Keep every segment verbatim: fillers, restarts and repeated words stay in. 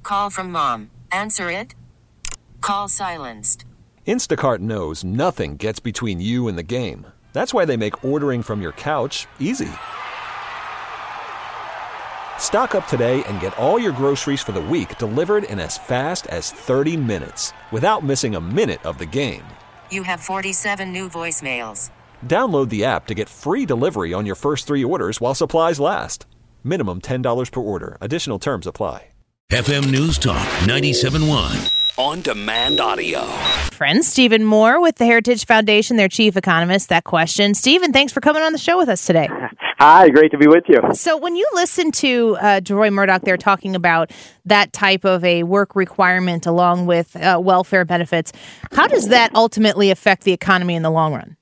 Call from mom. Answer it. Call silenced. Instacart knows nothing gets between you and the game. That's why they make ordering from your couch easy. Stock up today and get all your groceries for the week delivered in as fast as thirty minutes without missing a minute of the game. You have forty-seven new voicemails. Download the app to get free delivery on your first three orders while supplies last. Minimum ten dollars per order. Additional terms apply. F M News Talk ninety-seven point one. On demand audio. Friend Stephen Moore with the Heritage Foundation, their chief economist. That question. Stephen, thanks for coming on the show with us today. Hi, great to be with you. So when you listen to uh, Roy Murdoch there talking about that type of a work requirement along with uh, welfare benefits, how does that ultimately affect the economy in the long run?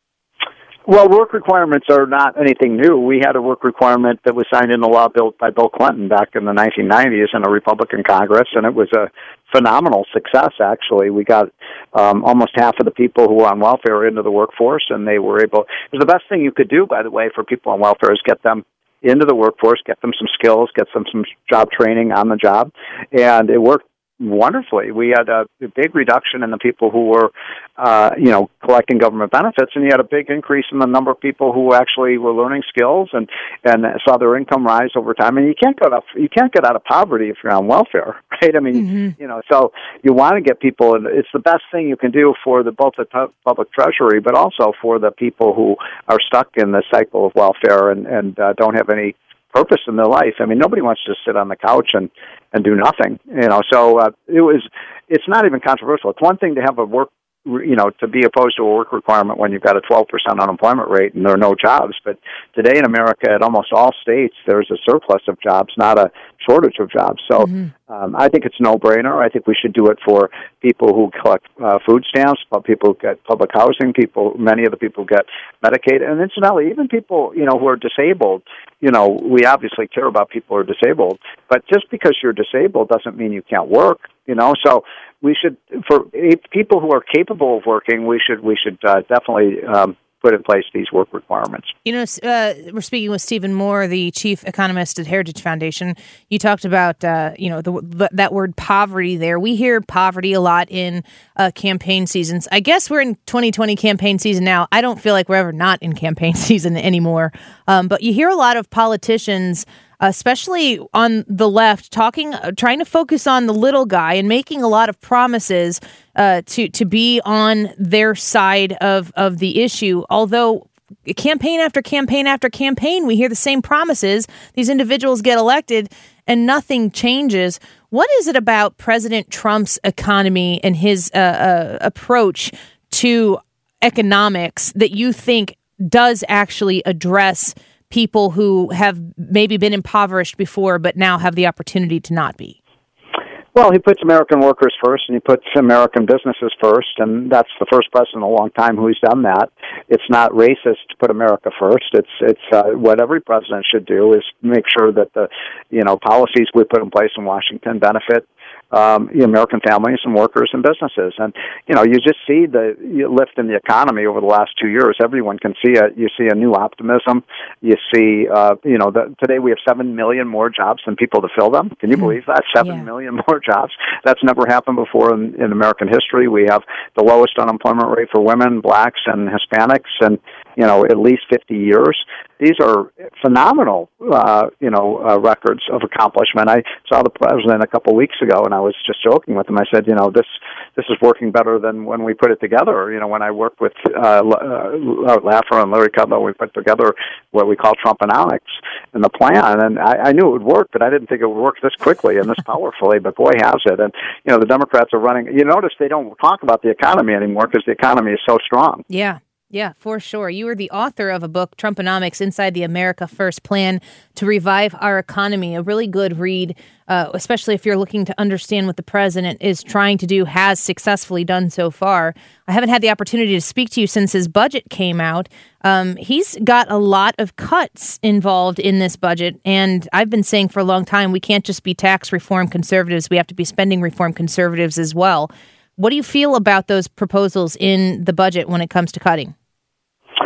Well, work requirements are not anything new. We had a work requirement that was signed into law built by Bill Clinton back in the nineteen nineties in a Republican Congress, and it was a phenomenal success, actually. We got um, almost half of the people who were on welfare into the workforce, and they were able... It was the best thing you could do, by the way, for people on welfare is get them into the workforce, get them some skills, get them some job training on the job, and it worked wonderfully. We had a, a big reduction in the people who were, uh, you know, collecting government benefits, and you had a big increase in the number of people who actually were learning skills and, and saw their income rise over time. And you can't get out, you can't get out of poverty if you're on welfare, right? I mean, mm-hmm. you know, so you want to get people, and it's the best thing you can do for the both the t- public treasury, but also for the people who are stuck in the cycle of welfare and, and uh, don't have any purpose in their life. I mean, nobody wants to sit on the couch and, and do nothing, you know. So uh, it was. It's not even controversial. It's one thing to have a work, you know, to be opposed to a work requirement when you've got a twelve percent unemployment rate and there are no jobs. But today in America, at almost all states, there's a surplus of jobs, not a shortage of jobs. So mm-hmm. um, I think it's a no-brainer. I think we should do it for people who collect uh, food stamps, people who get public housing, people, many of the people get Medicaid, and incidentally, even people, you know, who are disabled. You know, we obviously care about people who are disabled, but just because you're disabled doesn't mean you can't work, you know, so we should, for people who are capable of working, we should we should uh, definitely um, put in place these work requirements. You know, uh, we're speaking with Stephen Moore, the chief economist at Heritage Foundation. You talked about, uh, you know, the, the, that word poverty there. We hear poverty a lot in uh, campaign seasons. I guess we're in twenty twenty campaign season now. I don't feel like we're ever not in campaign season anymore. Um, but you hear a lot of politicians, especially on the left, talking, uh, trying to focus on the little guy and making a lot of promises uh, to to be on their side of, of the issue. Although campaign after campaign after campaign, we hear the same promises. These individuals get elected and nothing changes. What is it about President Trump's economy and his uh, uh, approach to economics that you think does actually address people who have maybe been impoverished before but now have the opportunity to not be? Well, he puts American workers first, and he puts American businesses first, and that's the first president in a long time who's done that. It's not racist to put America first. It's it's uh, what every president should do is make sure that the you know policies we put in place in Washington benefit Um, the American families and workers and businesses. And, you know, you just see the lift in the economy over the last two years. Everyone can see it. You see a new optimism. You see, uh, you know, the, today we have seven million more jobs than people to fill them. Can you believe that? Seven yeah. million more jobs. That's never happened before in, in American history. We have the lowest unemployment rate for women, blacks, and Hispanics, and, you know, at least fifty years. These are phenomenal, uh, you know, uh, records of accomplishment. I saw the president a couple weeks ago, and I was just joking with him. I said, you know, this this is working better than when we put it together. You know, when I worked with uh, uh, Laffer and Larry Kudlow, we put together what we call Trumponomics and the plan. And I, I knew it would work, but I didn't think it would work this quickly and this powerfully. But boy, has it! And you know, the Democrats are running. You notice they don't talk about the economy anymore because the economy is so strong. Yeah. Yeah, for sure. You are the author of a book, Trumponomics, Inside the America First Plan to Revive Our Economy. A really good read, uh, especially if you're looking to understand what the president is trying to do, has successfully done so far. I haven't had the opportunity to speak to you since his budget came out. Um, he's got a lot of cuts involved in this budget, and I've been saying for a long time, we can't just be tax reform conservatives. We have to be spending reform conservatives as well. What do you feel about those proposals in the budget when it comes to cutting?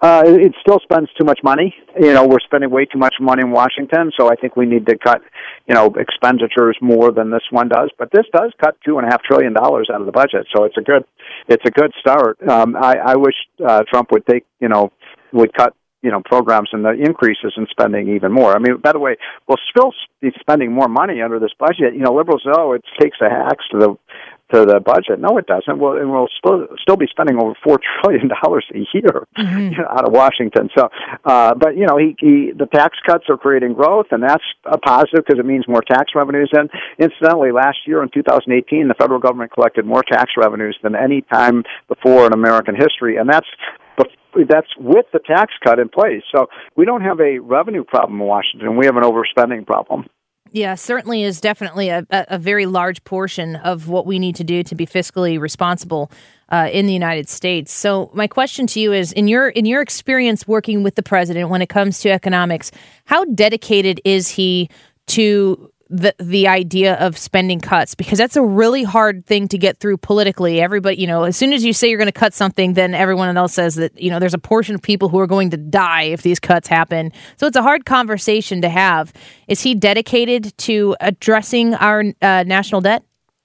Uh, it, it still spends too much money. You know, we're spending way too much money in Washington, so I think we need to cut, you know, expenditures more than this one does. But this does cut two and a half trillion dollars out of the budget, so it's a good, it's a good start. Um, I, I wish uh, Trump would take, you know, would cut, you know, programs and the increases in spending even more. I mean, by the way, we'll still be spending more money under this budget. You know, liberals, oh, it takes a hacks to the to the budget. No, it doesn't. Well, and we'll still still be spending over four trillion dollars a year mm-hmm. you know, out of Washington. So, uh, but you know, he, he the tax cuts are creating growth, and that's a positive because it means more tax revenues. And incidentally, last year in two thousand eighteen, the federal government collected more tax revenues than any time before in American history, and that's that's with the tax cut in place. So we don't have a revenue problem in Washington. We have an overspending problem. Yeah, certainly is definitely a, a very large portion of what we need to do to be fiscally responsible uh, in the United States. So my question to you is, in your in your experience working with the president when it comes to economics, how dedicated is he to the the idea of spending cuts? Because that's a really hard thing to get through politically. Everybody, you know, as soon as you say you're going to cut something, then everyone else says that, you know, there's a portion of people who are going to die if these cuts happen. So it's a hard conversation to have. Is he dedicated to addressing our uh, national debt?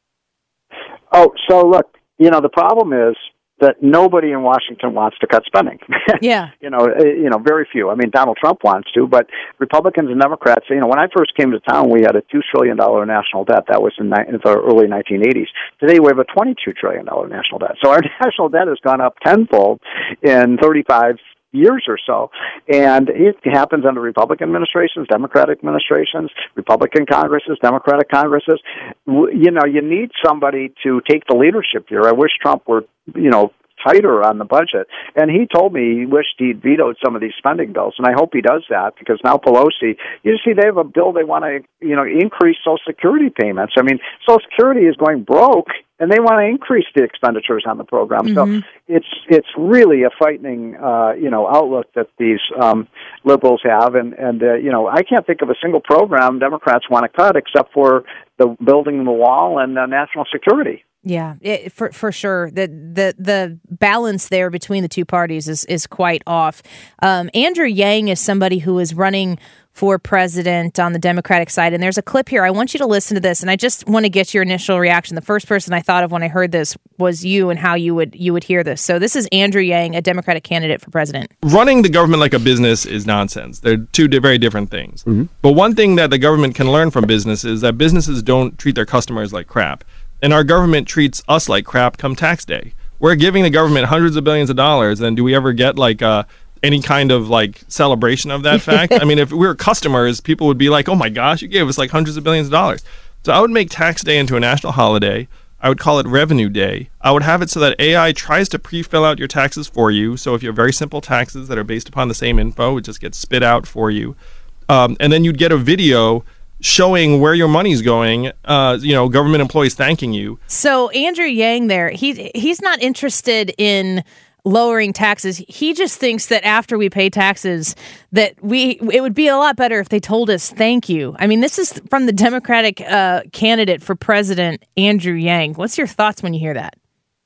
Oh, so look, you know, the problem is that nobody in Washington wants to cut spending. Yeah. you know, you know, very few. I mean, Donald Trump wants to, but Republicans and Democrats, you know, when I first came to town, we had a two trillion dollars national debt. That was in the early nineteen eighties. Today, we have a twenty-two trillion dollars national debt. So our national debt has gone up tenfold in thirty-five years or so, and it happens under Republican administrations, Democratic administrations, Republican Congresses, Democratic Congresses. You know, you need somebody to take the leadership here. I wish Trump were, you know, tighter on the budget. And he told me he wished he'd vetoed some of these spending bills, and I hope he does that, because now Pelosi, you see, they have a bill they want to, you know, increase Social Security payments. I mean, Social Security is going broke, and they want to increase the expenditures on the program. Mm-hmm. So it's it's really a frightening, uh, you know, outlook that these um, liberals have. And, and uh, you know, I can't think of a single program Democrats want to cut except for the building the wall and uh, national security. Yeah, it, for for sure. The, the the balance there between the two parties is, is quite off. Um, Andrew Yang is somebody who is running for president on the Democratic side, and there's a clip here. I want you to listen to this, and I just want to get your initial reaction. The first person I thought of when I heard this was you, and how you would you would hear this. So this is Andrew Yang, a Democratic candidate for president. Running the government like a business is nonsense. They're two very different things. Mm-hmm. But one thing that the government can learn from business is that businesses don't treat their customers like crap. And our government treats us like crap come tax day. We're giving the government hundreds of billions of dollars, and do we ever get like uh, any kind of like celebration of that fact? I mean, if we were customers, people would be like, oh my gosh, you gave us like hundreds of billions of dollars. So I would make tax day into a national holiday. I would call it revenue day. I would have it so that A I tries to pre-fill out your taxes for you. So if you have very simple taxes that are based upon the same info, it just gets spit out for you. Um, and then you'd get a video showing where your money's going, uh, you know, government employees thanking you. So Andrew Yang there, he he's not interested in lowering taxes. He just thinks that after we pay taxes, that we it would be a lot better if they told us thank you. I mean, this is from the Democratic uh, candidate for president, Andrew Yang. What's your thoughts when you hear that?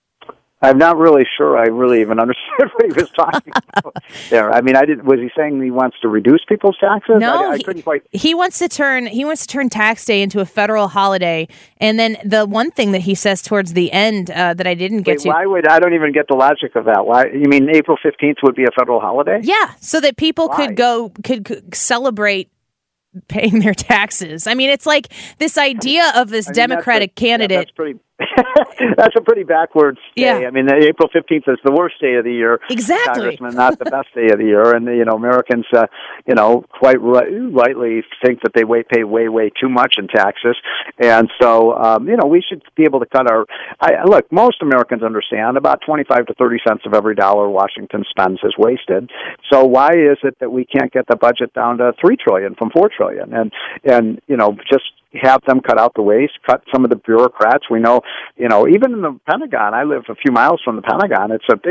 I'm not really sure I really even understood what he was talking about there. I mean, I did. Was he saying he wants to reduce people's taxes? No, I, I couldn't quite. He, he wants to turn he wants to turn tax day into a federal holiday. And then the one thing that he says towards the end uh, that I didn't get Wait, to. Why would I don't even get the logic of that? Why you mean April fifteenth would be a federal holiday? Yeah, so that people why? could go could, could celebrate paying their taxes. I mean, it's like this idea of this I mean, Democratic that's a, candidate. Yeah, that's pretty. That's a pretty backwards day. Yeah. I mean, April fifteenth is the worst day of the year. Exactly. Congressman, not the best day of the year. And, you know, Americans, uh, you know, quite right, rightly think that they way, pay way, way too much in taxes. And so, um, you know, we should be able to cut our... I, look, most Americans understand about twenty-five to thirty cents of every dollar Washington spends is wasted. So why is it that we can't get the budget down to three trillion dollars from four trillion dollars? And, and you know, just... have them cut out the waste, cut some of the bureaucrats. We know, you know, even in the Pentagon, I live a few miles from the Pentagon. It's a big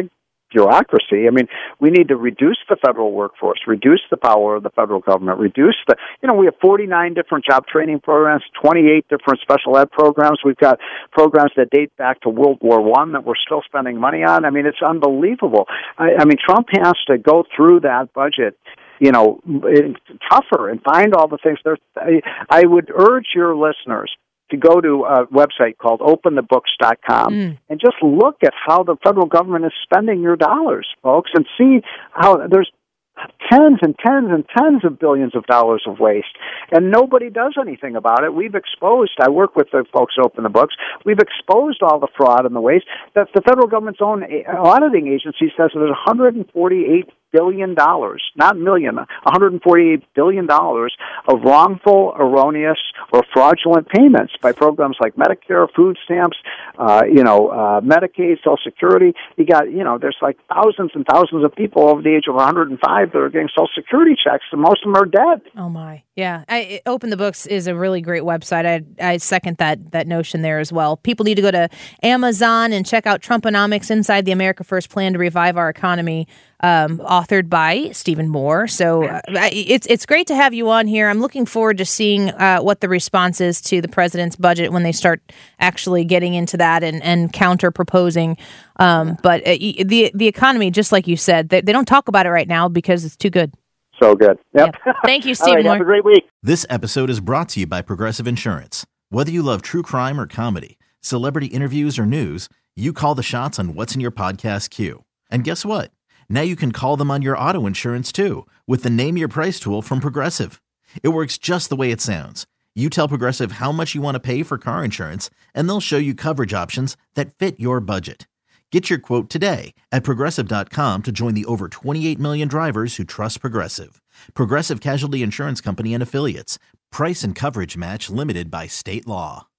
bureaucracy. I mean, we need to reduce the federal workforce, reduce the power of the federal government, reduce the, you know, we have forty-nine different job training programs, twenty-eight different special ed programs. We've got programs that date back to World War One that we're still spending money on. I mean, it's unbelievable. I, I mean, Trump has to go through that budget, you know, tougher and find all the things. There, I, I would urge your listeners to go to a website called open the books dot com mm. and just look at how the federal government is spending your dollars, folks, and see how there's tens and tens and tens of billions of dollars of waste, and nobody does anything about it. We've exposed, I work with the folks who Open the Books, we've exposed all the fraud and the waste. That the federal government's own auditing agency says there's one hundred forty-eight billion dollars, not million, one hundred forty-eight billion dollars of wrongful, erroneous, or fraudulent payments by programs like Medicare, food stamps, uh, you know, uh, Medicaid, Social Security. You got, you know, there's like thousands and thousands of people over the age of one hundred five that are getting Social Security checks, and most of them are dead. Oh my, yeah. I, Open the Books is a really great website. I I second that that notion there as well. People need to go to Amazon and check out Trumponomics: Inside the America First Plan to Revive Our Economy. Um, authored by Stephen Moore. So uh, it's it's great to have you on here. I'm looking forward to seeing uh, what the response is to the president's budget when they start actually getting into that and, and counter proposing. Um, but uh, the the economy, just like you said, they, they don't talk about it right now because it's too good. So good. Yep. Yeah. Thank you, Stephen right, Moore. Have a great week. This episode is brought to you by Progressive Insurance. Whether you love true crime or comedy, celebrity interviews or news, you call the shots on what's in your podcast queue. And guess what? Now you can call them on your auto insurance, too, with the Name Your Price tool from Progressive. It works just the way it sounds. You tell Progressive how much you want to pay for car insurance, and they'll show you coverage options that fit your budget. Get your quote today at Progressive dot com to join the over twenty-eight million drivers who trust Progressive. Progressive Casualty Insurance Company and Affiliates. Price and coverage match limited by state law.